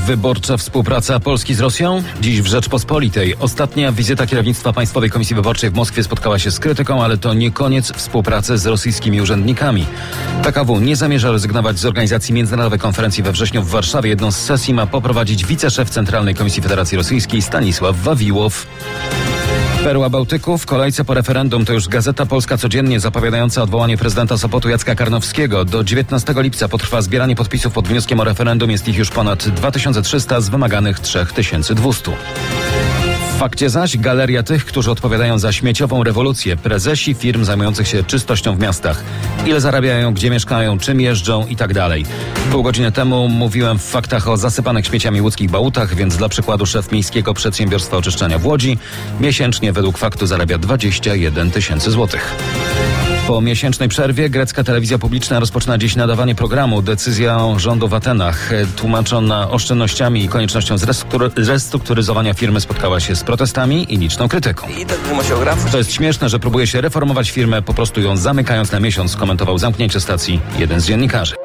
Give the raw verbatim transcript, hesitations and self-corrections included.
Wyborcza współpraca Polski z Rosją? Dziś w Rzeczpospolitej. Ostatnia wizyta kierownictwa Państwowej Komisji Wyborczej w Moskwie spotkała się z krytyką, ale to nie koniec współpracy z rosyjskimi urzędnikami. P K W nie zamierza rezygnować z organizacji międzynarodowej konferencji we wrześniu w Warszawie. Jedną z sesji ma poprowadzić wiceszef Centralnej Komisji Federacji Rosyjskiej Stanisław Wawiłow. Perła Bałtyku w kolejce po referendum to już Gazeta Polska Codziennie zapowiadająca odwołanie prezydenta Sopotu Jacka Karnowskiego. Do dziewiętnastego lipca potrwa zbieranie podpisów pod wnioskiem o referendum. Jest ich już ponad dwa tysiące trzysta z wymaganych trzy tysiące dwieście. W fakcie zaś galeria tych, którzy odpowiadają za śmieciową rewolucję. Prezesi firm zajmujących się czystością w miastach. Ile zarabiają, gdzie mieszkają, czym jeżdżą i tak dalej. Pół godziny temu mówiłem w faktach o zasypanych śmieciami łódzkich Bałutach, więc dla przykładu szef Miejskiego Przedsiębiorstwa Oczyszczania w Łodzi miesięcznie według faktu zarabia dwadzieścia jeden tysięcy złotych. Po miesięcznej przerwie grecka telewizja publiczna rozpoczyna dziś nadawanie programu. Decyzja rządu w Atenach, tłumaczona oszczędnościami i koniecznością zrestruktur- zrestrukturyzowania firmy, spotkała się z protestami i liczną krytyką. To jest śmieszne, że próbuje się reformować firmę, po prostu ją zamykając na miesiąc, komentował zamknięcie stacji jeden z dziennikarzy.